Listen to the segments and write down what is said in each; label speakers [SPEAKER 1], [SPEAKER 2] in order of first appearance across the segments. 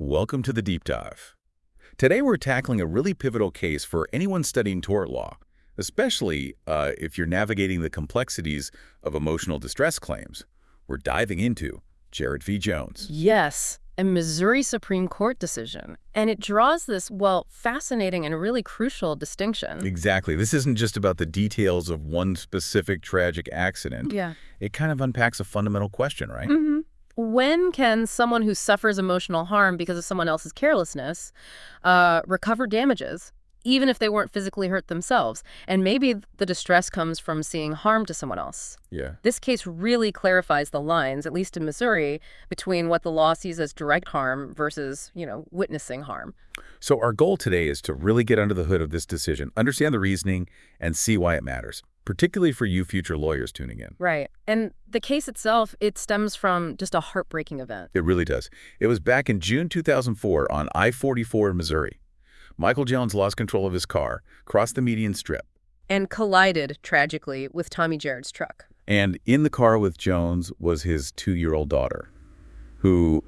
[SPEAKER 1] Welcome to the Deep Dive. Today we're tackling a really pivotal case for anyone studying tort law, especially if you're navigating the complexities of emotional distress claims. We're diving into Jarrett v. Jones.
[SPEAKER 2] Yes, a Missouri Supreme Court decision. And it draws this, well, fascinating and really crucial distinction.
[SPEAKER 1] Exactly. This isn't just about the details of one specific tragic accident.
[SPEAKER 2] Yeah.
[SPEAKER 1] It kind of unpacks a fundamental question, right?
[SPEAKER 2] Mm-hmm. When can someone who suffers emotional harm because of someone else's carelessness recover damages, even if they weren't physically hurt themselves? And maybe the distress comes from seeing harm to someone else.
[SPEAKER 1] Yeah.
[SPEAKER 2] This case really clarifies the lines, at least in Missouri, between what the law sees as direct harm versus, witnessing harm.
[SPEAKER 1] So our goal today is to really get under the hood of this decision, understand the reasoning, and see why it matters, particularly for you future lawyers tuning in.
[SPEAKER 2] Right. And the case itself, it stems from just a heartbreaking event.
[SPEAKER 1] It really does. It was back in June 2004 on I-44 in Missouri. Michael Jones lost control of his car, crossed the median strip.
[SPEAKER 2] And collided, tragically, with Tommy Jarrett's truck.
[SPEAKER 1] And in the car with Jones was his 2-year-old daughter, who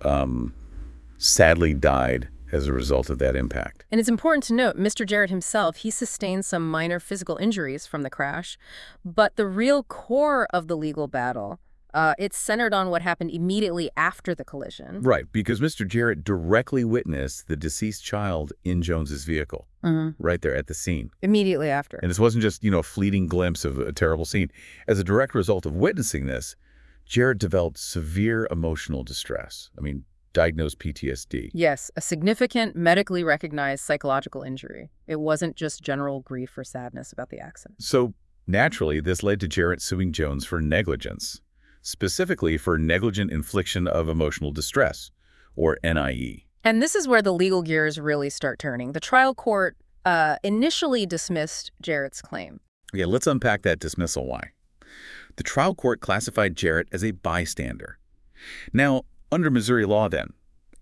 [SPEAKER 1] sadly died as a result of that impact.
[SPEAKER 2] And it's important to note, Mr. Jarrett himself, he sustained some minor physical injuries from the crash, but the real core of the legal battle, it's centered on what happened immediately after the collision.
[SPEAKER 1] Right, because Mr. Jarrett directly witnessed the deceased child in Jones's vehicle, right there at the scene.
[SPEAKER 2] Immediately after.
[SPEAKER 1] And this wasn't just, a fleeting glimpse of a terrible scene. As a direct result of witnessing this, Jarrett developed severe emotional distress. Diagnosed PTSD.
[SPEAKER 2] Yes, a significant medically recognized psychological injury. It wasn't just general grief or sadness about the accident.
[SPEAKER 1] So naturally, this led to Jarrett suing Jones for negligence, specifically for negligent infliction of emotional distress, or NIE.
[SPEAKER 2] And this is where the legal gears really start turning. The trial court initially dismissed Jarrett's claim.
[SPEAKER 1] Yeah, let's unpack that dismissal why. The trial court classified Jarrett as a bystander. Now, under Missouri law then,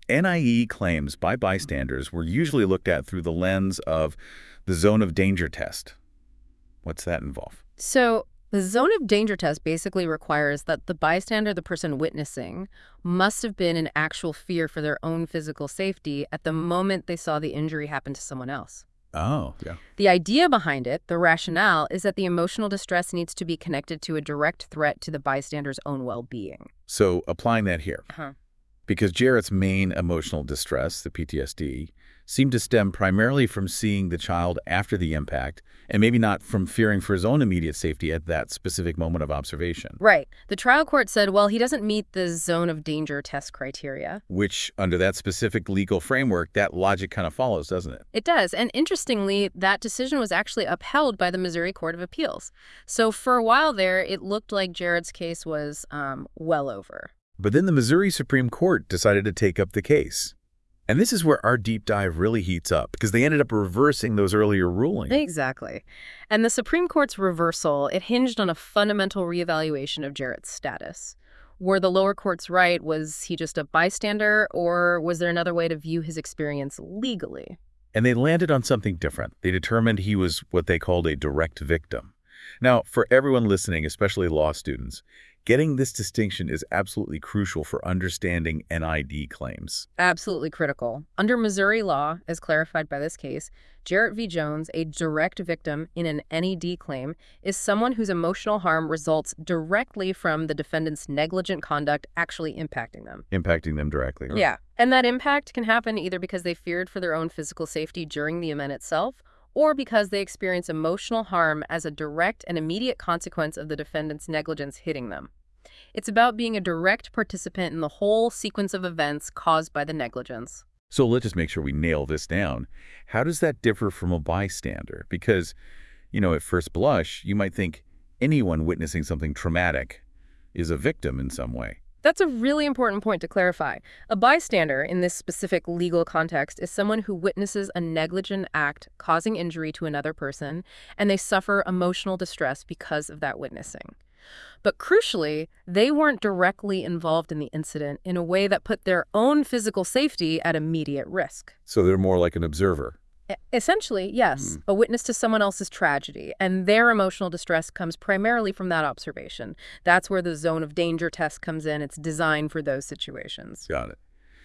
[SPEAKER 1] NIE claims by bystanders were usually looked at through the lens of the zone of danger test. What's that involve?
[SPEAKER 2] So the zone of danger test basically requires that the bystander, the person witnessing, must have been in actual fear for their own physical safety at the moment they saw the injury happen to someone else.
[SPEAKER 1] Oh, yeah.
[SPEAKER 2] The idea behind it, the rationale, is that the emotional distress needs to be connected to a direct threat to the bystander's own well-being.
[SPEAKER 1] So applying that here, because Jarrett's main emotional distress, the PTSD, seemed to stem primarily from seeing the child after the impact and maybe not from fearing for his own immediate safety at that specific moment of observation.
[SPEAKER 2] Right. The trial court said, well, he doesn't meet the zone of danger test criteria.
[SPEAKER 1] Which, under that specific legal framework, that logic kind of follows, doesn't it?
[SPEAKER 2] It does. And interestingly, that decision was actually upheld by the Missouri Court of Appeals. So for a while there, it looked like Jarrett's case was well over.
[SPEAKER 1] But then the Missouri Supreme Court decided to take up the case. And this is where our deep dive really heats up, because they ended up reversing those earlier rulings.
[SPEAKER 2] Exactly. And the Supreme Court's reversal, it hinged on a fundamental reevaluation of Jarrett's status. Were the lower courts right? Was he just a bystander, or was there another way to view his experience legally?
[SPEAKER 1] And they landed on something different. They determined he was what they called a direct victim. Now, for everyone listening, especially law students, getting this distinction is absolutely crucial for understanding NID claims.
[SPEAKER 2] Absolutely critical. Under Missouri law, as clarified by this case, Jarrett v. Jones, a direct victim in an NED claim, is someone whose emotional harm results directly from the defendant's negligent conduct actually impacting them.
[SPEAKER 1] Impacting them directly. Right?
[SPEAKER 2] Yeah. And that impact can happen either because they feared for their own physical safety during the event itself, or because they experience emotional harm as a direct and immediate consequence of the defendant's negligence hitting them. It's about being a direct participant in the whole sequence of events caused by the negligence.
[SPEAKER 1] So let's just make sure we nail this down. How does that differ from a bystander? Because, at first blush, you might think anyone witnessing something traumatic is a victim in some way.
[SPEAKER 2] That's a really important point to clarify. A bystander, in this specific legal context, is someone who witnesses a negligent act causing injury to another person, and they suffer emotional distress because of that witnessing. But crucially, they weren't directly involved in the incident in a way that put their own physical safety at immediate risk.
[SPEAKER 1] So they're more like an observer.
[SPEAKER 2] Essentially, yes, a witness to someone else's tragedy, and their emotional distress comes primarily from that observation. That's where the zone of danger test comes in. It's designed for those situations.
[SPEAKER 1] Got it.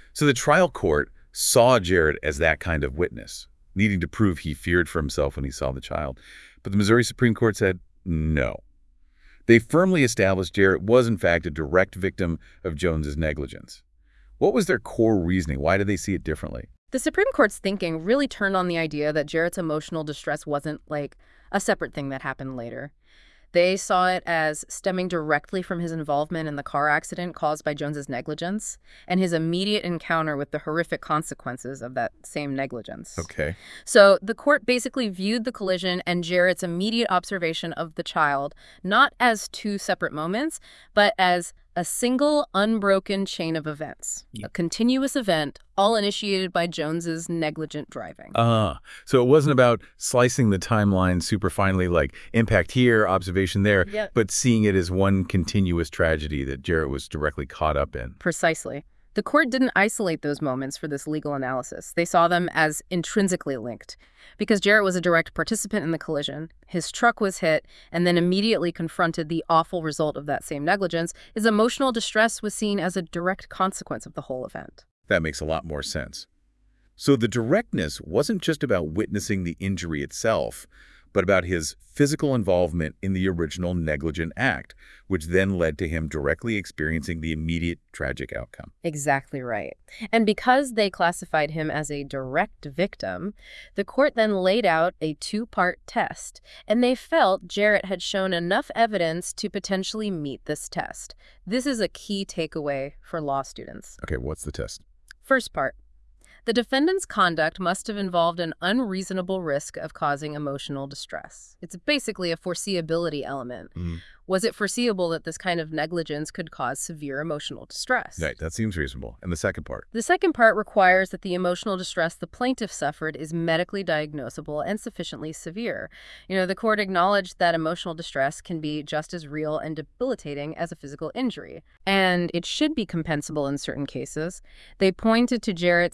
[SPEAKER 1] So the trial court saw Jarrett as that kind of witness, needing to prove he feared for himself when he saw the child. But the Missouri Supreme Court said no. They firmly established Jarrett was, in fact, a direct victim of Jones's negligence. What was their core reasoning? Why did they see it differently?
[SPEAKER 2] The Supreme Court's thinking really turned on the idea that Jarrett's emotional distress wasn't like a separate thing that happened later. They saw it as stemming directly from his involvement in the car accident caused by Jones's negligence and his immediate encounter with the horrific consequences of that same negligence.
[SPEAKER 1] Okay.
[SPEAKER 2] So the court basically viewed the collision and Jarrett's immediate observation of the child not as two separate moments, but as a single unbroken chain of events, a continuous event, all initiated by Jones's negligent driving.
[SPEAKER 1] So it wasn't about slicing the timeline super finely, like impact here, observation there, but seeing it as one continuous tragedy that Jarrett was directly caught up in.
[SPEAKER 2] Precisely. The court didn't isolate those moments for this legal analysis. They saw them as intrinsically linked. Because Jarrett was a direct participant in the collision, his truck was hit, and then immediately confronted the awful result of that same negligence, his emotional distress was seen as a direct consequence of the whole event.
[SPEAKER 1] That makes a lot more sense. So the directness wasn't just about witnessing the injury itself, but about his physical involvement in the original negligent act, which then led to him directly experiencing the immediate tragic outcome.
[SPEAKER 2] Exactly right. And because they classified him as a direct victim, the court then laid out a two-part test, and they felt Jarrett had shown enough evidence to potentially meet this test. This is a key takeaway for law students.
[SPEAKER 1] Okay, what's the test?
[SPEAKER 2] First part. The defendant's conduct must have involved an unreasonable risk of causing emotional distress. It's basically a foreseeability element. Was it foreseeable that this kind of negligence could cause severe emotional distress?
[SPEAKER 1] Right, that seems reasonable. And the second part?
[SPEAKER 2] The second part requires that the emotional distress the plaintiff suffered is medically diagnosable and sufficiently severe. The court acknowledged that emotional distress can be just as real and debilitating as a physical injury, and it should be compensable in certain cases. They pointed to Jarrett's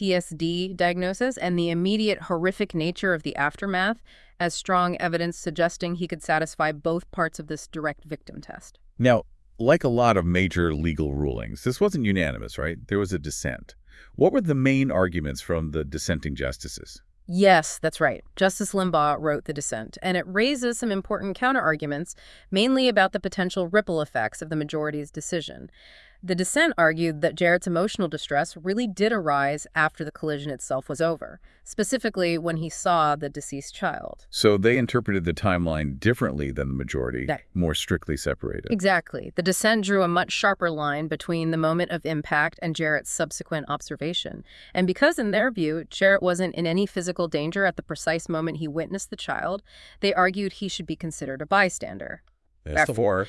[SPEAKER 2] PTSD diagnosis and the immediate horrific nature of the aftermath as strong evidence suggesting he could satisfy both parts of this direct victim test.
[SPEAKER 1] Now, like a lot of major legal rulings, this wasn't unanimous, right? There was a dissent. What were the main arguments from the dissenting justices?
[SPEAKER 2] Yes, that's right. Justice Limbaugh wrote the dissent, and it raises some important counterarguments, mainly about the potential ripple effects of the majority's decision. The dissent argued that Jarrett's emotional distress really did arise after the collision itself was over, specifically when he saw the deceased child.
[SPEAKER 1] So they interpreted the timeline differently than the majority,
[SPEAKER 2] Right.
[SPEAKER 1] more strictly separated.
[SPEAKER 2] Exactly. The dissent drew a much sharper line between the moment of impact and Jarrett's subsequent observation. And because, in their view, Jarrett wasn't in any physical danger at the precise moment he witnessed the child, they argued he should be considered a bystander.
[SPEAKER 1] Therefore,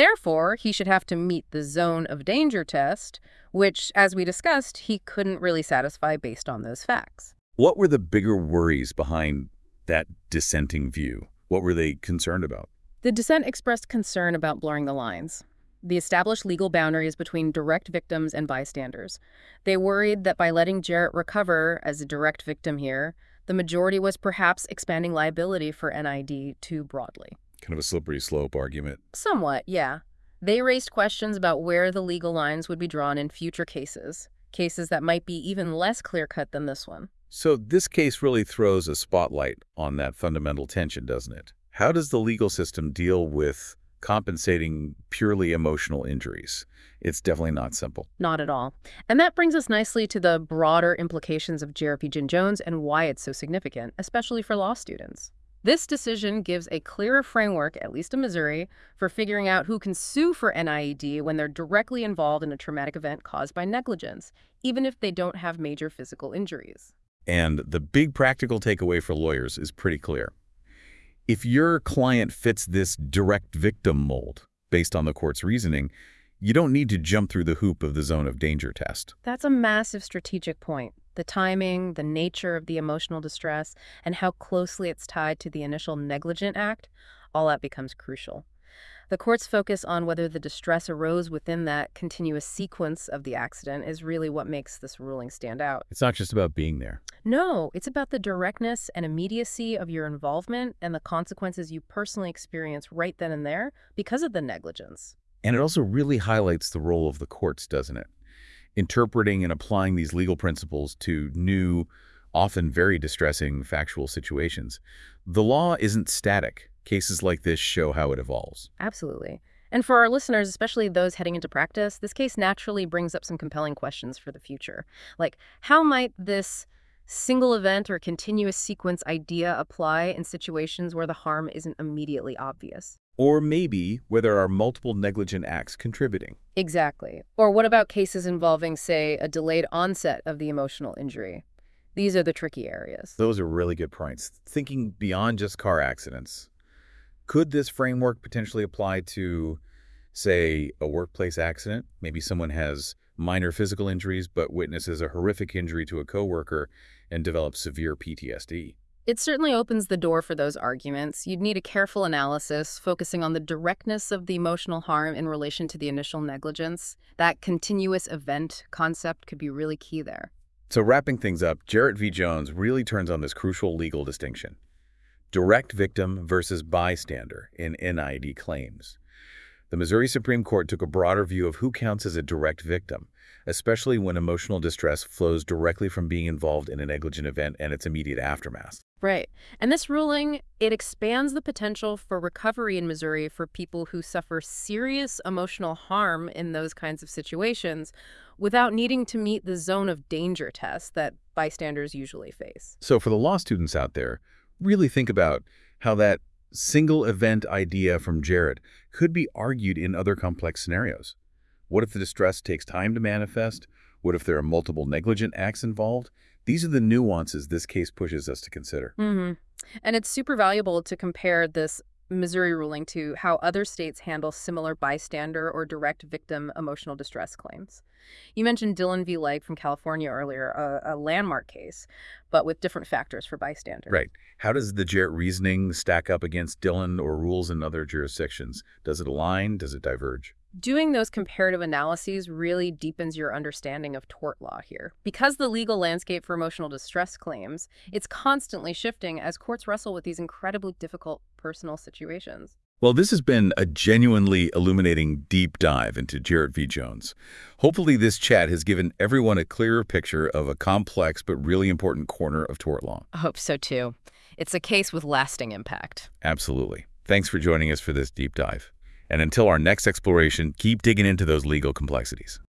[SPEAKER 2] He should have to meet the zone of danger test, which, as we discussed, he couldn't really satisfy based on those facts.
[SPEAKER 1] what were the bigger worries behind that dissenting view? What were they concerned about?
[SPEAKER 2] The dissent expressed concern about blurring the lines, the established legal boundaries between direct victims and bystanders. They worried that by letting Jarrett recover as a direct victim here, the majority was perhaps expanding liability for NID too broadly.
[SPEAKER 1] Kind of a slippery slope argument.
[SPEAKER 2] Somewhat, yeah. They raised questions about where the legal lines would be drawn in future cases that might be even less clear-cut than this one.
[SPEAKER 1] So this case really throws a spotlight on that fundamental tension, doesn't it? How does the legal system deal with compensating purely emotional injuries? It's definitely not simple.
[SPEAKER 2] Not at all. And that brings us nicely to the broader implications of Jarrett v. Jim Jones and why it's so significant, especially for law students. This decision gives a clearer framework, at least in Missouri, for figuring out who can sue for NIED when they're directly involved in a traumatic event caused by negligence, even if they don't have major physical injuries.
[SPEAKER 1] And the big practical takeaway for lawyers is pretty clear. If your client fits this direct victim mold, based on the court's reasoning, you don't need to jump through the hoop of the zone of danger test.
[SPEAKER 2] That's a massive strategic point. The timing, the nature of the emotional distress, and how closely it's tied to the initial negligent act, all that becomes crucial. The court's focus on whether the distress arose within that continuous sequence of the accident is really what makes this ruling stand out.
[SPEAKER 1] It's not just about being there.
[SPEAKER 2] No, it's about the directness and immediacy of your involvement and the consequences you personally experience right then and there because of the negligence.
[SPEAKER 1] And it also really highlights the role of the courts, doesn't it? interpreting and applying these legal principles to new, often very distressing factual situations. The law isn't static. Cases like this show how it evolves.
[SPEAKER 2] Absolutely. And for our listeners, especially those heading into practice, this case naturally brings up some compelling questions for the future. Like, how might this single event or continuous sequence idea apply in situations where the harm isn't immediately obvious?
[SPEAKER 1] Or maybe where there are multiple negligent acts contributing.
[SPEAKER 2] Exactly. Or what about cases involving, say, a delayed onset of the emotional injury? These are the tricky areas.
[SPEAKER 1] Those are really good points. Thinking beyond just car accidents, could this framework potentially apply to, say, a workplace accident? Maybe someone has minor physical injuries but witnesses a horrific injury to a coworker and develops severe PTSD.
[SPEAKER 2] It certainly opens the door for those arguments. You'd need a careful analysis focusing on the directness of the emotional harm in relation to the initial negligence. That continuous event concept could be really key there.
[SPEAKER 1] So wrapping things up, Jarrett v. Jones really turns on this crucial legal distinction: direct victim versus bystander in NID claims. The Missouri Supreme Court took a broader view of who counts as a direct victim, especially when emotional distress flows directly from being involved in a negligent event and its immediate aftermath.
[SPEAKER 2] Right. And this ruling, it expands the potential for recovery in Missouri for people who suffer serious emotional harm in those kinds of situations without needing to meet the zone of danger test that bystanders usually face.
[SPEAKER 1] So for the law students out there, really think about how that single event idea from Jarrett could be argued in other complex scenarios. What if the distress takes time to manifest? What if there are multiple negligent acts involved? These are the nuances this case pushes us to consider.
[SPEAKER 2] And it's super valuable to compare this Missouri ruling to how other states handle similar bystander or direct victim emotional distress claims. You mentioned Dillon v. Legg from California earlier, a landmark case, but with different factors for bystander.
[SPEAKER 1] Right. How does the Jarrett reasoning stack up against Dillon or rules in other jurisdictions? Does it align? Does it diverge?
[SPEAKER 2] Doing those comparative analyses really deepens your understanding of tort law here. Because the legal landscape for emotional distress claims, it's constantly shifting as courts wrestle with these incredibly difficult personal situations.
[SPEAKER 1] Well, this has been a genuinely illuminating deep dive into Jarrett v. Jones. Hopefully this chat has given everyone a clearer picture of a complex but really important corner of tort law.
[SPEAKER 2] I hope so too. It's a case with lasting impact.
[SPEAKER 1] Absolutely. Thanks for joining us for this deep dive. And until our next exploration, keep digging into those legal complexities.